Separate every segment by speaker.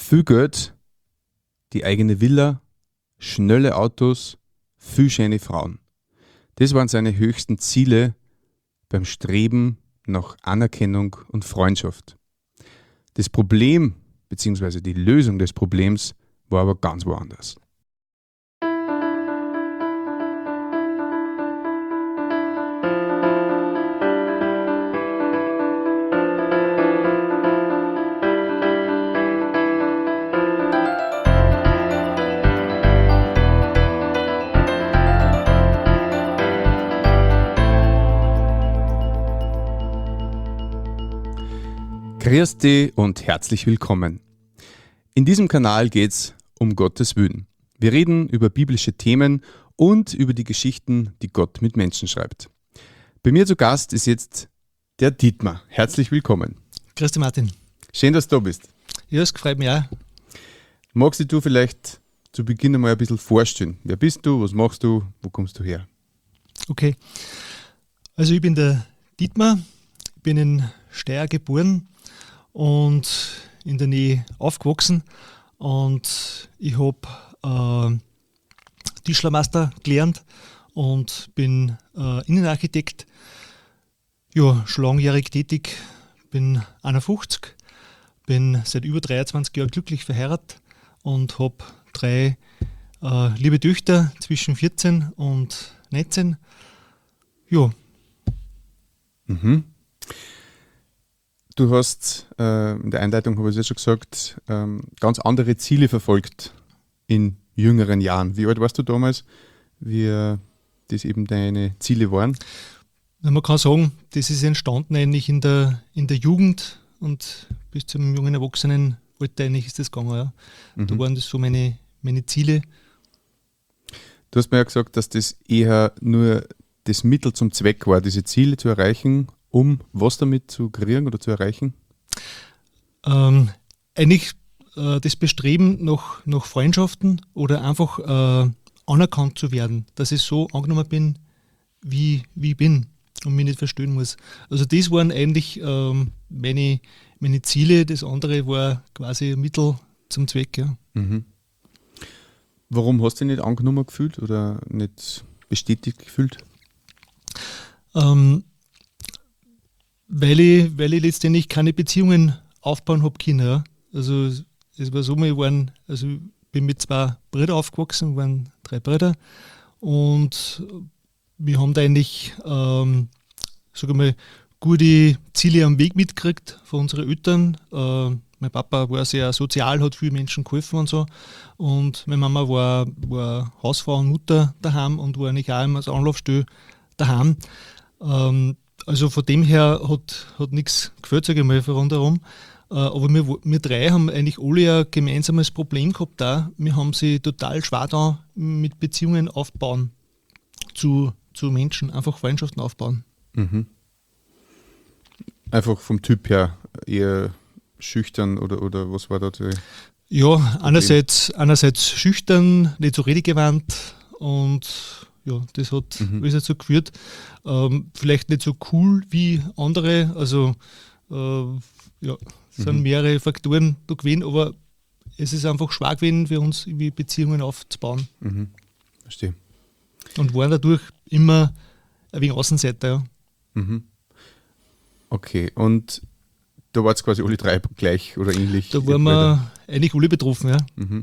Speaker 1: Viel Geld, die eigene Villa, schnelle Autos, viel schöne Frauen. Das waren seine höchsten Ziele beim Streben nach Anerkennung und Freundschaft. Das Problem bzw. die Lösung des Problems war aber ganz woanders. Grüß dich und herzlich willkommen. In diesem Kanal geht es um Gottes Willen. Wir reden über biblische Themen und über die Geschichten, die Gott mit Menschen schreibt. Bei mir zu Gast ist jetzt der Dietmar. Herzlich willkommen.
Speaker 2: Grüß dich, Martin.
Speaker 1: Schön, dass du da bist.
Speaker 2: Ja, es freut mich auch.
Speaker 1: Magst du vielleicht zu Beginn einmal ein bisschen vorstellen? Wer bist du, was machst du, wo kommst du her?
Speaker 2: Okay. Also ich bin der Dietmar, bin in Steyr geboren und in der Nähe aufgewachsen und ich habe Tischlermeister gelernt und bin Innenarchitekt, ja, schon langjährig tätig, bin 51, bin seit über 23 Jahren glücklich verheiratet und habe 3 liebe Töchter zwischen 14 und 19. Ja.
Speaker 1: Mhm. Du hast, in der Einleitung habe ich es ja schon gesagt, ganz andere Ziele verfolgt in jüngeren Jahren. Wie alt warst du damals, wie das eben deine Ziele waren?
Speaker 2: Man kann sagen, das ist entstanden eigentlich in der Jugend und bis zum jungen Erwachsenenalter eigentlich ist das gegangen. Ja. Da waren das so meine Ziele.
Speaker 1: Du hast mir ja gesagt, dass das eher nur das Mittel zum Zweck war, diese Ziele zu erreichen, um was damit zu kreieren oder zu erreichen?
Speaker 2: Eigentlich das Bestreben nach Freundschaften oder einfach anerkannt zu werden, dass ich so angenommen bin, wie ich bin und mich nicht verstehen muss. Also das waren eigentlich meine Ziele, das andere war quasi ein Mittel zum Zweck. Ja.
Speaker 1: Mhm. Warum hast du dich nicht angenommen gefühlt oder nicht bestätigt gefühlt? Weil
Speaker 2: ich letztendlich keine Beziehungen aufbauen habe können. Ja. Also es war so, ich bin mit 2 Brüdern aufgewachsen, wir waren 3 Brüder und wir haben da eigentlich gute Ziele am Weg mitgekriegt von unseren Eltern. Mein Papa war sehr sozial, hat vielen Menschen geholfen und so. Und meine Mama war Hausfrau und Mutter daheim und war eigentlich auch immer als Anlaufstelle daheim. Also von dem her hat nichts gefällt, sage ich mal, rundherum. Aber wir 3 haben eigentlich alle ein gemeinsames Problem gehabt da. Wir haben sie total schwer da mit Beziehungen aufbauen zu Menschen, einfach Freundschaften aufbauen.
Speaker 1: Mhm. Einfach vom Typ her eher schüchtern oder was war da?
Speaker 2: Ja, einerseits schüchtern, nicht so redegewandt und ja, das hat alles dazu geführt. Vielleicht nicht so cool wie andere, also sind mehrere Faktoren da gewesen, aber es ist einfach schwer gewesen für uns, irgendwie Beziehungen aufzubauen.
Speaker 1: Mhm. Verstehe.
Speaker 2: Und waren dadurch immer ein wenig Außenseiter, ja.
Speaker 1: Mhm. Okay, und da war es quasi alle 3 gleich oder ähnlich?
Speaker 2: Da waren wir eigentlich alle betroffen, ja.
Speaker 1: Mhm.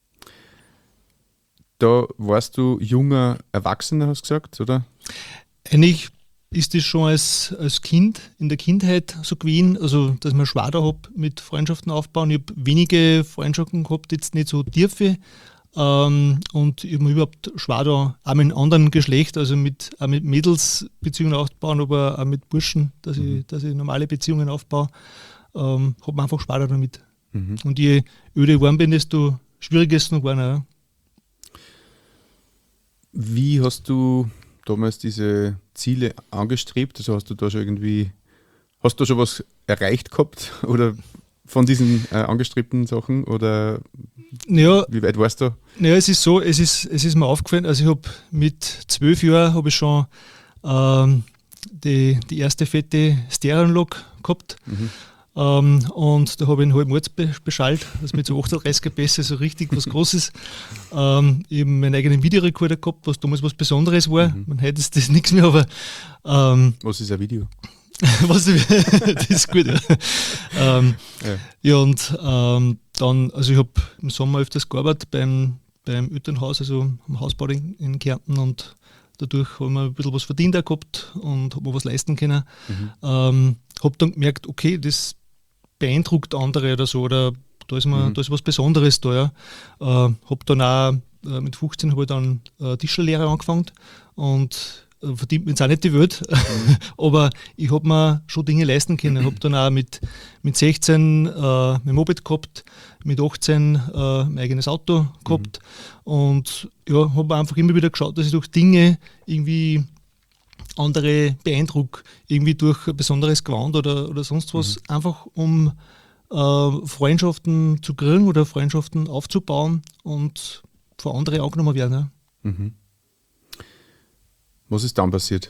Speaker 1: Da warst du junger Erwachsener, hast du gesagt, oder?
Speaker 2: Eigentlich ist das schon als Kind, in der Kindheit so gewesen, also dass man schwer da habe mit Freundschaften aufbauen. Ich habe wenige Freundschaften gehabt, jetzt nicht so tiefe. Und ich habe mir überhaupt schwer da, auch mit einem anderen Geschlecht, also auch mit Mädels Beziehungen aufbauen, aber auch mit Burschen, dass ich normale Beziehungen aufbaue, habe mir einfach schwer damit. Mhm. Und je öder ich geworden bin, desto schwieriger ist es noch geworden. Ja.
Speaker 1: Wie hast du damals diese Ziele angestrebt? Also hast du da schon was erreicht gehabt oder von diesen angestrebten Sachen oder
Speaker 2: ja,
Speaker 1: wie weit warst du?
Speaker 2: Ja, es ist so, es ist mir aufgefallen, also ich habe mit 12 Jahren habe ich schon die erste fette Stereoanlage gehabt. Und da habe ich einen halben Ort beschallt, also mit so 38er Pässe, so richtig was Großes. Ich habe meinen eigenen Videorekorder gehabt, was damals was Besonderes war. Man heute ist das nichts mehr, aber
Speaker 1: Was ist ein Video?
Speaker 2: das ist gut. Ja, und dann, also ich habe im Sommer öfters gearbeitet beim Elternhaus, also am Hausbau in Kärnten, und dadurch habe ich ein bisschen was verdient auch gehabt und habe mir was leisten können. Habe dann gemerkt, okay, das beeindruckt andere oder so, oder da ist was Besonderes da. Ja. Habe dann auch mit 15 habe ich dann Tischlerlehre angefangen und verdient mir jetzt auch nicht die Welt, aber ich habe mir schon Dinge leisten können. Ich habe dann auch mit 16 mein Moped gehabt, mit 18 mein eigenes Auto gehabt und ja, habe einfach immer wieder geschaut, dass ich durch Dinge irgendwie andere beeindrucke, irgendwie durch ein besonderes Gewand oder sonst was, einfach um Freundschaften zu kriegen oder Freundschaften aufzubauen und von anderen angenommen werden. Ja.
Speaker 1: Was ist dann passiert?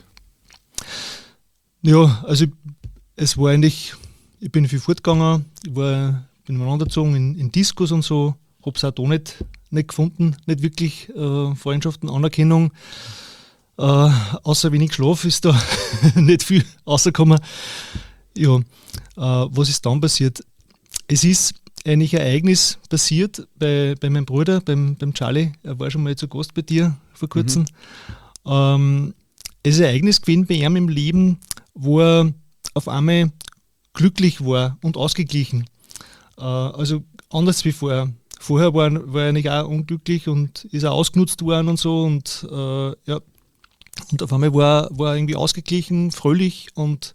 Speaker 2: Ja, also es war eigentlich, ich bin viel fortgegangen, bin umeinander gezogen in Diskos und so, habe es auch da nicht gefunden, nicht wirklich Freundschaften, Anerkennung, außer wenig Schlaf ist da nicht viel rausgekommen. Ja, was ist dann passiert? Es ist eigentlich ein Ereignis passiert bei meinem Bruder, beim Charlie, er war schon mal zu Gast bei dir vor kurzem. Es ist ein Ereignis gewesen bei ihm im Leben, wo er auf einmal glücklich war und ausgeglichen. Also anders wie vorher. Vorher war er eigentlich auch unglücklich und ist auch ausgenutzt worden und so. Und und auf einmal war er irgendwie ausgeglichen, fröhlich und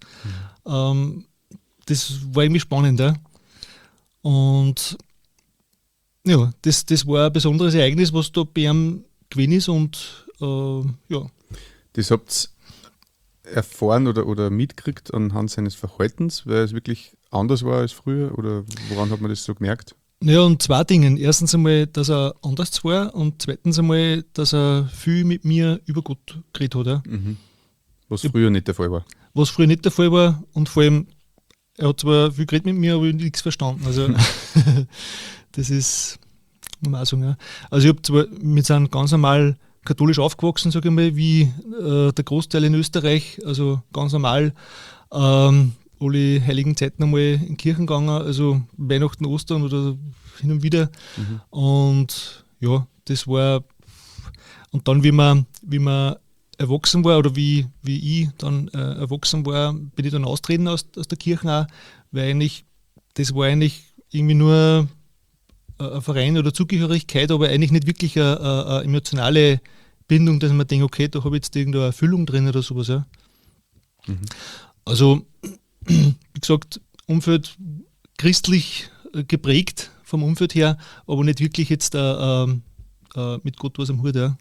Speaker 2: das war irgendwie spannend. Ja. Und ja, das war ein besonderes Ereignis, was da bei ihm gewesen ist und ja.
Speaker 1: Das habt ihr erfahren oder mitgekriegt anhand seines Verhaltens, weil es wirklich anders war als früher, oder woran hat man das so gemerkt?
Speaker 2: Ja, und zwei Dinge. Erstens einmal, dass er anders war und zweitens einmal, dass er viel mit mir über Gott geredet hat. Ja.
Speaker 1: Was früher nicht der Fall war.
Speaker 2: Was früher nicht der Fall war und vor allem, er hat zwar viel geredet mit mir, aber ich habe nichts verstanden. Also das ist, muss man auch sagen. Ja. Also ich habe zwar mit seinem ganz normal katholisch aufgewachsen, sage ich mal, wie der Großteil in Österreich, also ganz normal alle heiligen Zeiten einmal in Kirchen gegangen, also Weihnachten, Ostern oder hin und wieder. Und ja, das war, und dann wie man erwachsen war oder wie ich dann erwachsen war, bin ich dann austreten aus der Kirche auch, weil das war eigentlich irgendwie nur ein Verein oder Zugehörigkeit, aber eigentlich nicht wirklich eine emotionale Bindung, dass man denkt, okay, da habe ich jetzt irgendeine Erfüllung drin oder sowas. Ja. Also, wie gesagt, Umfeld christlich geprägt vom Umfeld her, aber nicht wirklich jetzt mit Gott was am Hut. Ja.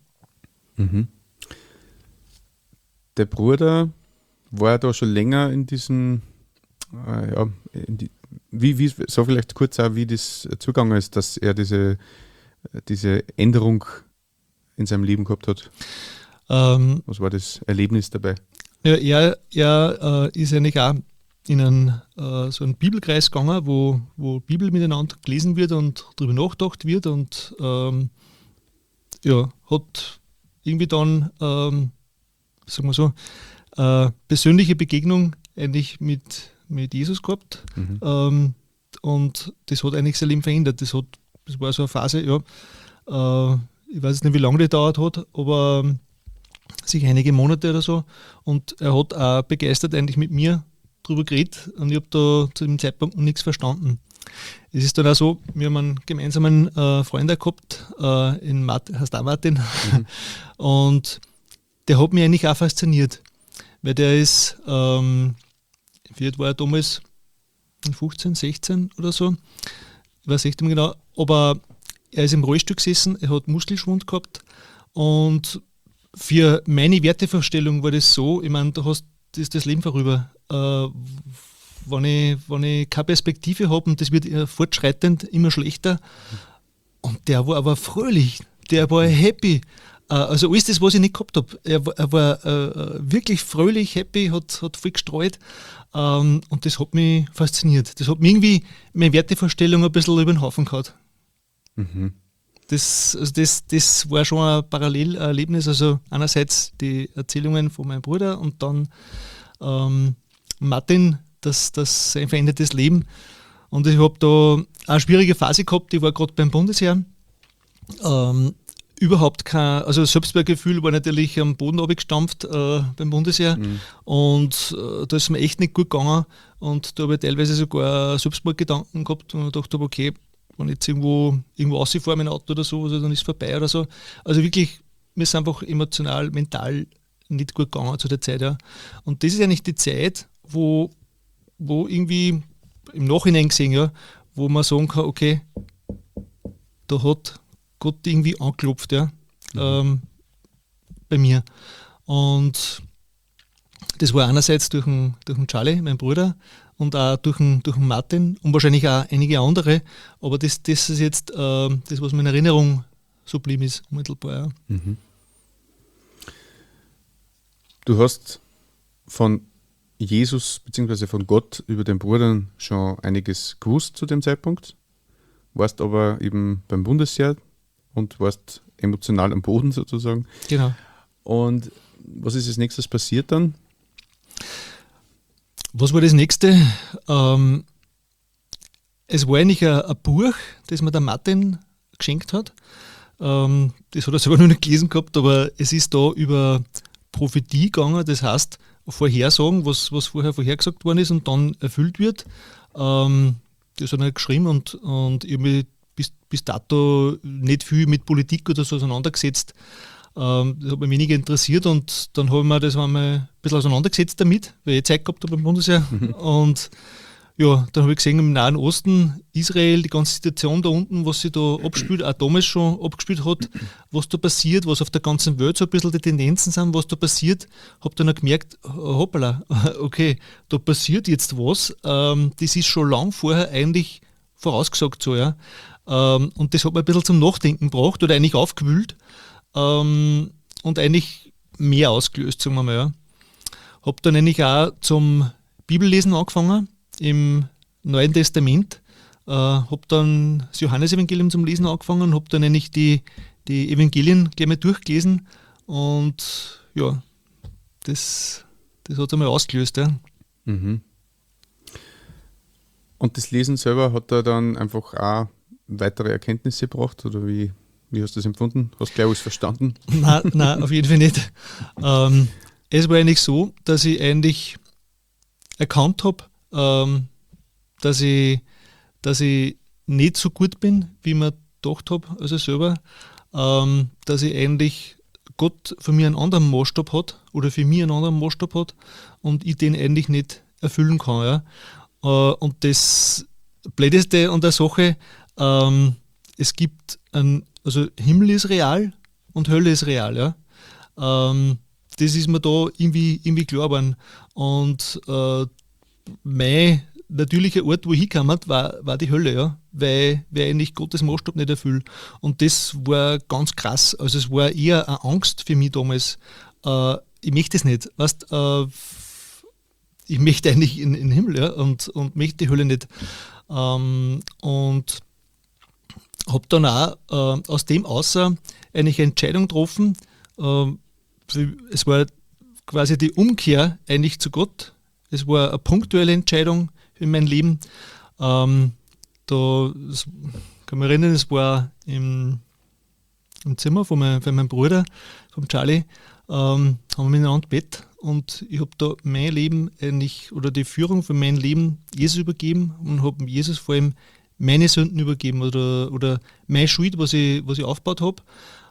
Speaker 1: Der Bruder war da schon länger in diesem, so vielleicht kurz auch, wie das zugegangen ist, dass er diese Änderung in seinem Leben gehabt hat. Was war das Erlebnis dabei?
Speaker 2: Ja, er ist eigentlich auch in so einen Bibelkreis gegangen, wo Bibel miteinander gelesen wird und darüber nachgedacht wird und hat irgendwie dann, sagen wir so, persönliche Begegnung eigentlich mit Jesus gehabt. Und das hat eigentlich sein Leben verändert. Das war so eine Phase, ich weiß nicht, wie lange die gedauert hat, aber sicher einige Monate oder so. Und er hat auch begeistert eigentlich mit mir drüber geredet und ich habe da zu dem Zeitpunkt noch nichts verstanden. Es ist dann auch so, wir haben einen gemeinsamen Freund gehabt, heißt auch Martin, und der hat mich eigentlich auch fasziniert, weil der ist, wie alt war er damals, 15, 16 oder so, ich weiß nicht mehr genau, aber er ist im Rollstuhl gesessen, er hat Muskelschwund gehabt und für meine Wertevorstellung war das so, ich meine, du hast das Leben vorüber. Wenn ich keine Perspektive habe und das wird fortschreitend immer schlechter. Und der war aber fröhlich, der war happy. Also alles das, was ich nicht gehabt habe. Er war wirklich fröhlich, happy, hat voll gestreut. Und das hat mich fasziniert. Das hat mir irgendwie meine Wertevorstellung ein bisschen über den Haufen gehauen.
Speaker 1: Mhm.
Speaker 2: Das war schon ein Parallelerlebnis. Also einerseits die Erzählungen von meinem Bruder und dann Martin, das sein verändertes Leben. Und ich habe da eine schwierige Phase gehabt, die war gerade beim Bundesheer. Überhaupt kein, also Selbstwertgefühl war natürlich am Boden abgestampft beim Bundesheer und da ist mir echt nicht gut gegangen und da habe ich teilweise sogar Selbstmordgedanken gehabt und dachte, okay, wenn ich jetzt irgendwo rausfahre mit dem Auto oder so, also dann ist es vorbei oder so. Also wirklich, mir ist einfach emotional, mental nicht gut gegangen zu der Zeit. Ja. Und das ist eigentlich die Zeit, wo irgendwie im Nachhinein gesehen, ja, wo man sagen kann, okay, da hat Gott irgendwie angeklopft, ja, bei mir. Und das war einerseits durch den Charlie, mein Bruder, und auch durch den Martin und wahrscheinlich auch einige andere, aber das ist jetzt das, was mir in Erinnerung so geblieben ist, unmittelbar. Ja.
Speaker 1: Mhm. Du hast von Jesus bzw. von Gott über den Bruder schon einiges gewusst zu dem Zeitpunkt, warst aber eben beim Bundesheer und warst emotional am Boden sozusagen.
Speaker 2: Genau.
Speaker 1: Und was ist als nächstes passiert dann?
Speaker 2: Was war das nächste? Es war eigentlich ein Buch, das mir der Martin geschenkt hat. Das hat er selber noch nicht gelesen gehabt, aber es ist da über Prophetie gegangen, das heißt Vorhersagen, was vorher vorhergesagt worden ist und dann erfüllt wird. Das hat er geschrieben und ich habe mich bis dato nicht viel mit Politik oder so auseinandergesetzt. Das hat mich weniger interessiert und dann habe ich mir das einmal ein bisschen auseinandergesetzt damit, weil ich Zeit gehabt habe beim Bundesheer. Und ja, dann habe ich gesehen, im Nahen Osten, Israel, die ganze Situation da unten, was sich da abspielt, auch damals schon abgespielt hat, was da passiert, was auf der ganzen Welt so ein bisschen die Tendenzen sind, was da passiert, habe dann auch gemerkt, hoppala, okay, da passiert jetzt was, das ist schon lang vorher eigentlich vorausgesagt so, ja. Und das hat mir ein bisschen zum Nachdenken gebracht oder eigentlich aufgewühlt und eigentlich mehr ausgelöst, sagen wir mal, ja. Habe dann eigentlich auch zum Bibellesen angefangen, im Neuen Testament, habe dann das Johannesevangelium zum Lesen angefangen, habe dann eigentlich die Evangelien gleich mal durchgelesen und ja, das hat einmal ausgelöst. Ja.
Speaker 1: Mhm. Und das Lesen selber hat da dann einfach auch weitere Erkenntnisse gebracht oder wie hast du das empfunden? Hast du gleich alles verstanden?
Speaker 2: Nein, auf jeden Fall nicht. Es war eigentlich so, dass ich eigentlich erkannt habe, dass ich nicht so gut bin, wie ich mir gedacht habe, also selber, dass ich eigentlich Gott für mich einen anderen Maßstab hat oder für mich einen anderen Maßstab hat und ich den eigentlich nicht erfüllen kann. Ja. Und das Blödeste an der Sache, es gibt also Himmel ist real und Hölle ist real. Ja. Das ist mir da irgendwie klar geworden. Und mein natürlicher Ort, wo ich hingekommen war die Hölle, ja, weil eigentlich Gottes Maßstab nicht erfüllt. Und das war ganz krass. Also es war eher eine Angst für mich damals. Ich möchte es nicht. Weißt, ich möchte eigentlich in den Himmel, ja, und möchte die Hölle nicht. Und habe dann auch aus dem außer eigentlich eine Entscheidung getroffen. Es war quasi die Umkehr eigentlich zu Gott. Es war eine punktuelle Entscheidung in meinem Leben. Kann mich erinnern, es war im Zimmer von meinem Bruder, vom Charlie, haben wir miteinander Bett und ich habe da mein Leben eigentlich oder die Führung von meinem Leben Jesus übergeben und habe Jesus vor allem meine Sünden übergeben oder meine Schuld, was ich aufgebaut habe.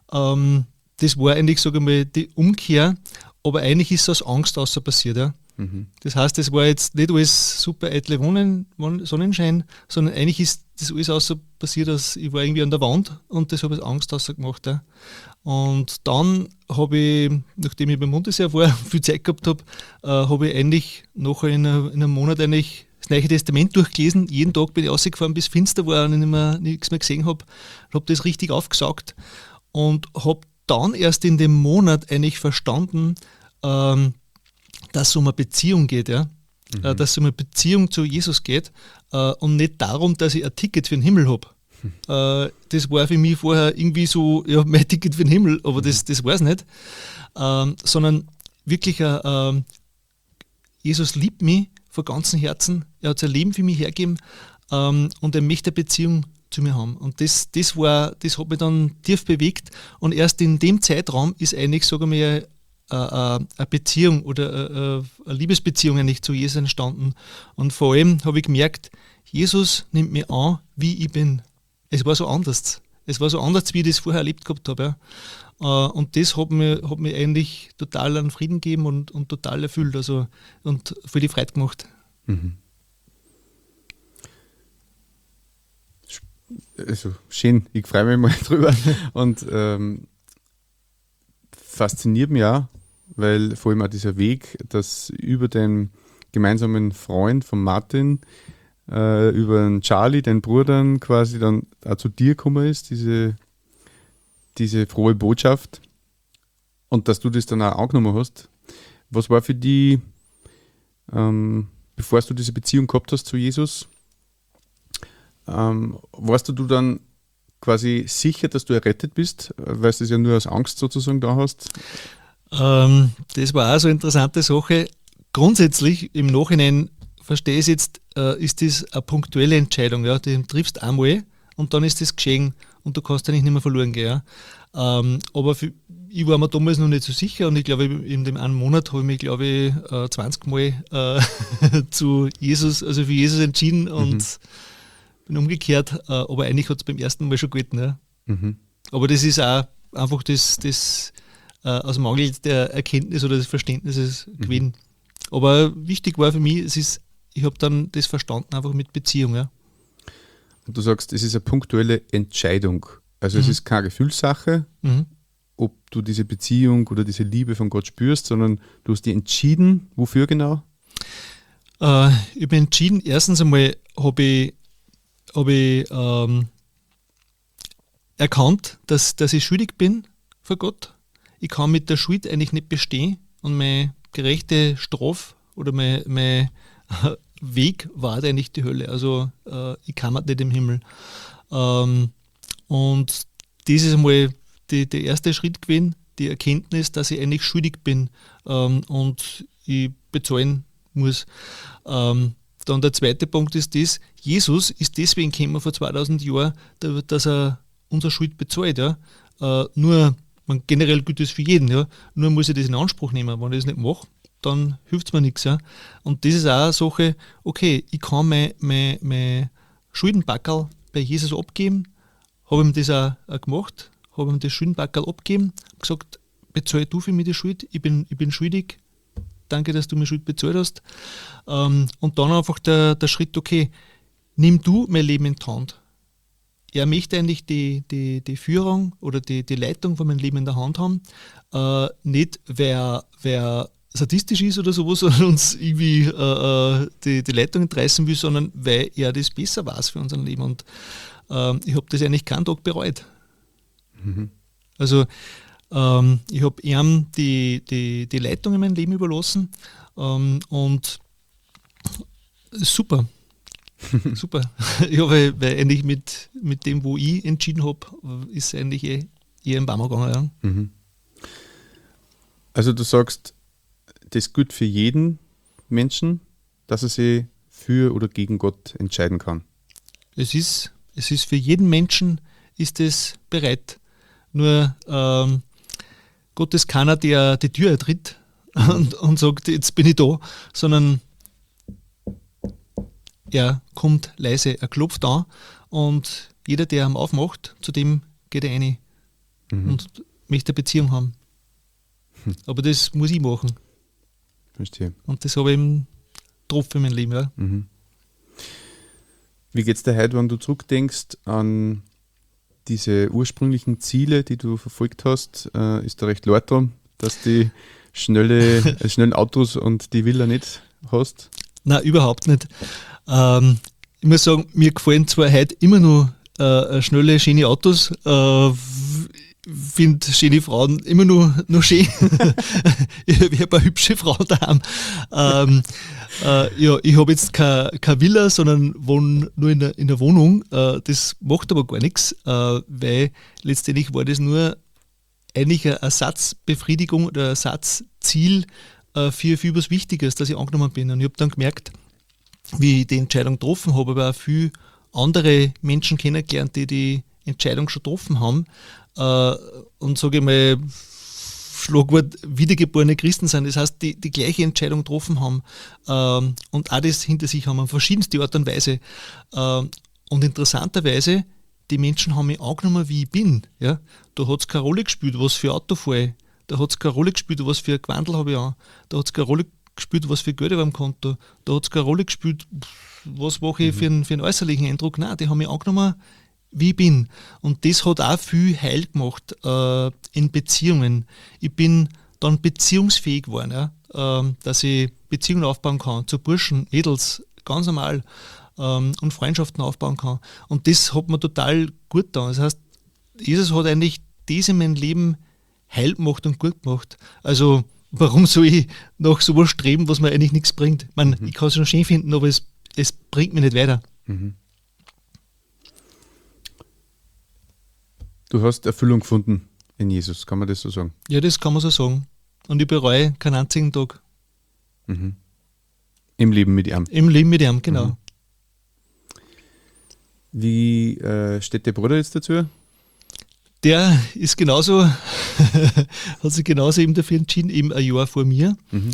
Speaker 2: Das war eigentlich, sage ich mal, die Umkehr, aber eigentlich ist es aus Angst außer passiert. Ja. Das heißt, es war jetzt nicht alles super eitle Sonnenschein, sondern eigentlich ist das alles außer passiert, dass ich war irgendwie an der Wand und das habe ich Angst außer gemacht. Ja. Und dann habe ich, nachdem ich beim Bundesheer war, viel Zeit gehabt habe, habe ich eigentlich nachher in einem Monat eigentlich das Neue Testament durchgelesen. Jeden Tag bin ich rausgefahren, bis finster war und ich nichts mehr gesehen habe. Habe das richtig aufgesaugt und habe dann erst in dem Monat eigentlich verstanden, dass es um eine Beziehung geht. Ja? dass es um eine Beziehung zu Jesus geht und nicht darum, dass ich ein Ticket für den Himmel habe. Das war für mich vorher irgendwie so, ja, mein Ticket für den Himmel, aber das war es nicht. Sondern wirklich, Jesus liebt mich von ganzem Herzen, er hat sein Leben für mich hergegeben und er möchte eine Beziehung zu mir haben. Und das hat mich dann tief bewegt und erst in dem Zeitraum ist eigentlich, sagen wir, eine Beziehung oder eine Liebesbeziehung eigentlich zu Jesus entstanden. Und vor allem habe ich gemerkt, Jesus nimmt mich an, wie ich bin. Es war so anders. Es war so anders, wie ich das vorher erlebt gehabt habe. Ja. Und das hat mir eigentlich total an Frieden gegeben und total erfüllt. Also, und viel die Freude gemacht.
Speaker 1: Mhm. Also schön, ich freue mich mal drüber. Und fasziniert mich auch, weil vor allem auch dieser Weg, dass über den gemeinsamen Freund von Martin, über den Charlie, den Bruder, quasi dann auch zu dir gekommen ist, diese frohe Botschaft, und dass du das dann auch angenommen hast. Was war für dich, bevor du diese Beziehung gehabt hast zu Jesus, warst du dann quasi sicher, dass du errettet bist, weil du es ja nur aus Angst sozusagen da hast?
Speaker 2: Das war auch so eine interessante Sache. Grundsätzlich im Nachhinein verstehe ich es jetzt, ist das eine punktuelle Entscheidung. Ja? Du triffst einmal und dann ist das geschehen und du kannst eigentlich nicht mehr verloren gehen. Ja? Aber ich war mir damals noch nicht so sicher und ich glaube, in dem einen Monat habe ich mich, glaube ich, 20 Mal zu Jesus, also für Jesus entschieden und bin umgekehrt. Aber eigentlich hat es beim ersten Mal schon gehalten. Ja? Aber das ist auch einfach das aus Mangel der Erkenntnis oder des Verständnisses gewesen. Aber wichtig war für mich, ich habe dann das verstanden, einfach mit Beziehung. Ja.
Speaker 1: Und du sagst, es ist eine punktuelle Entscheidung. Also es ist keine Gefühlssache, ob du diese Beziehung oder diese Liebe von Gott spürst, sondern du hast dich entschieden. Wofür genau?
Speaker 2: Ich bin entschieden, erstens einmal habe ich erkannt, dass ich schuldig bin vor Gott. Ich kann mit der Schuld eigentlich nicht bestehen und meine gerechte Strafe oder mein Weg war eigentlich die Hölle. Also ich kann nicht im Himmel. Und das ist einmal der erste Schritt gewesen, die Erkenntnis, dass ich eigentlich schuldig bin und ich bezahlen muss. Dann der zweite Punkt ist das, Jesus ist deswegen gekommen vor 2000 Jahren, dass er unsere Schuld bezahlt. Ja? Nur generell gilt das für jeden, ja. Nur muss ich das in Anspruch nehmen. Wenn ich das nicht mache, dann hilft es mir nichts. Ja. Und das ist auch eine Sache, okay, ich kann mein Schuldenpackerl bei Jesus abgeben, habe ihm das auch gemacht, habe ihm das Schuldenpackerl abgegeben, gesagt, bezahl du für mich die Schuld, ich bin schuldig, danke, dass du mir Schuld bezahlt hast. Und dann einfach der Schritt, okay, nimm du mein Leben in die Hand. Er möchte eigentlich die Führung oder die Leitung von meinem Leben in der Hand haben. Nicht, wer sadistisch ist oder sowas, sondern uns irgendwie die Leitung entreißen will, sondern weil er das besser weiß für unser Leben. Und ich habe das eigentlich keinen Tag bereut. Also ich habe ihm die Leitung in meinem Leben überlassen und super. Super. Ja, weil eigentlich mit dem, wo ich entschieden habe, ist eigentlich eher im Baum gegangen. Ja.
Speaker 1: Also du sagst, das gilt für jeden Menschen, dass er sich für oder gegen Gott entscheiden kann.
Speaker 2: Es ist für jeden Menschen ist es bereit. Nur Gott ist keiner, der die Tür ertritt und sagt, jetzt bin ich da, sondern er kommt leise, er klopft an und jeder, der ihm aufmacht, zu dem geht er rein und möchte eine Beziehung haben. Aber das muss ich machen.
Speaker 1: Verstehe.
Speaker 2: Und das habe ich eben getroffen in meinem Leben. Ja.
Speaker 1: Wie geht es dir heute, wenn du zurückdenkst an diese ursprünglichen Ziele, die du verfolgt hast? Ist da recht leid dran, dass die schnellen Autos und die Villa nicht hast?
Speaker 2: Nein, überhaupt nicht. Ich muss sagen, mir gefallen zwar heute immer noch schnelle, schöne Autos. finde schöne Frauen immer nur schön. Ich habe ein paar hübsche Frauen daheim. Ja, ich habe jetzt keine Villa, sondern wohne nur in der Wohnung. Das macht aber gar nichts, weil letztendlich war das nur eigentlich eine Ersatzbefriedigung oder Ersatzziel für was Wichtiges, dass ich angenommen bin. Und ich habe dann gemerkt, wie ich die Entscheidung getroffen habe, aber auch viele andere Menschen kennengelernt, die Entscheidung schon getroffen haben und sage ich mal, Schlagwort wiedergeborene Christen sind, das heißt, die gleiche Entscheidung getroffen haben und auch das hinter sich haben, auf verschiedenste Art und Weise. Und interessanterweise, die Menschen haben mich angenommen, wie ich bin. Ja? Da hat es keine Rolle gespielt, was für Auto fahre ich. Da hat es keine Rolle gespielt, was für ein Gewandel habe ich an. Da hat es keine Rolle gespielt, was für Geld habe ich am Konto. Da hat es keine Rolle gespielt, was mache ich für einen äußerlichen Eindruck. Nein, die haben mich angenommen, wie ich bin. Und das hat auch viel Heil gemacht in Beziehungen. Ich bin dann beziehungsfähig geworden, ja? Dass ich Beziehungen aufbauen kann zu Burschen, Mädels, ganz normal und Freundschaften aufbauen kann. Und das hat mir total gut getan. Das heißt, Jesus hat eigentlich das in meinem Leben heil gemacht und gut gemacht. Also warum soll ich nach sowas streben, was mir eigentlich nichts bringt? Ich kann es schon schön finden, aber es bringt mich nicht weiter.
Speaker 1: Mhm. Du hast Erfüllung gefunden in Jesus, kann man das so sagen?
Speaker 2: Ja, das kann man so sagen. Und ich bereue keinen einzigen Tag.
Speaker 1: Mhm. Im Leben mit ihm?
Speaker 2: Im Leben mit ihm, genau.
Speaker 1: Mhm. Wie steht der Bruder jetzt dazu?
Speaker 2: Der ist genauso, hat sich genauso eben dafür entschieden, eben ein Jahr vor mir,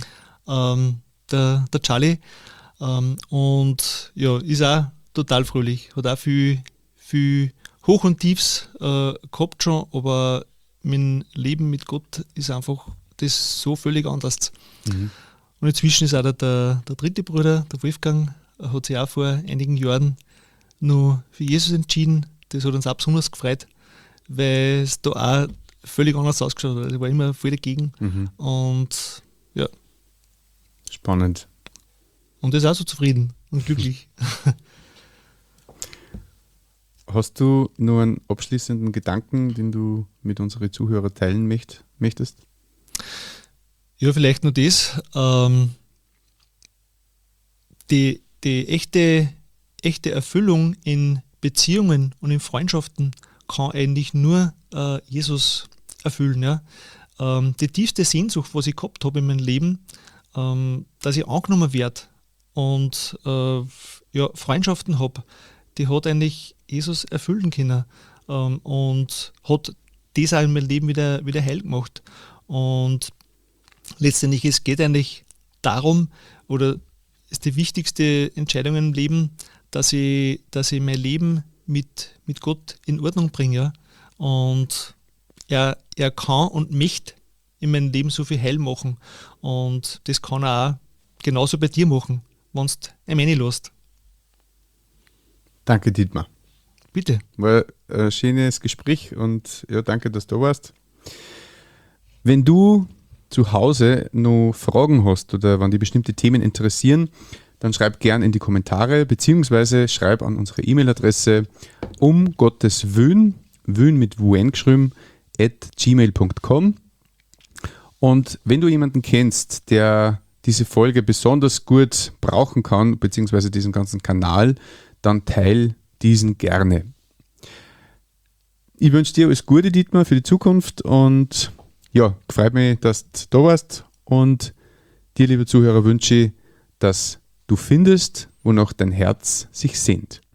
Speaker 2: der Charlie. Und ja, ist auch total fröhlich, hat auch viel Hoch und Tiefs gehabt schon, aber mein Leben mit Gott ist einfach das so völlig anders. Mhm. Und inzwischen ist auch der dritte Bruder, der Wolfgang, hat sich auch vor einigen Jahren noch für Jesus entschieden. Das hat uns auch besonders gefreut, weil es da auch völlig anders ausgeschaut hat. Ich war immer voll dagegen. Mhm. Und ja.
Speaker 1: Spannend.
Speaker 2: Und er ist auch so zufrieden und glücklich.
Speaker 1: Hast du nur einen abschließenden Gedanken, den du mit unseren Zuhörern teilen möchtest?
Speaker 2: Ja, vielleicht nur das. Die echte Erfüllung in Beziehungen und in Freundschaften kann eigentlich nur Jesus erfüllen. Ja? Die tiefste Sehnsucht, was ich gehabt habe in meinem Leben, dass ich angenommen werde und Freundschaften habe, die hat eigentlich Jesus erfüllen können und hat das auch in meinem Leben wieder heil gemacht. Und letztendlich, es geht eigentlich darum, oder ist die wichtigste Entscheidung im Leben, dass ich mein Leben mit Gott in Ordnung bringe. Ja? Und er kann und möchte in meinem Leben so viel heil machen. Und das kann er auch genauso bei dir machen, wenn du ein Meni lässt.
Speaker 1: Danke, Dietmar.
Speaker 2: Bitte.
Speaker 1: War ein schönes Gespräch und ja, danke, dass du da warst. Wenn du zu Hause noch Fragen hast oder wenn dich bestimmte Themen interessieren, dann schreib gern in die Kommentare beziehungsweise schreib an unsere E-Mail-Adresse Gottes Wün mit Wun geschrieben, @gmail.com. Und wenn du jemanden kennst, der diese Folge besonders gut brauchen kann, beziehungsweise diesen ganzen Kanal, dann teil diesen gerne. Ich wünsche dir alles Gute, Dietmar, für die Zukunft und ja, freut mich, dass du da warst und dir, liebe Zuhörer, wünsche ich, dass du findest, wonach dein Herz sich sehnt.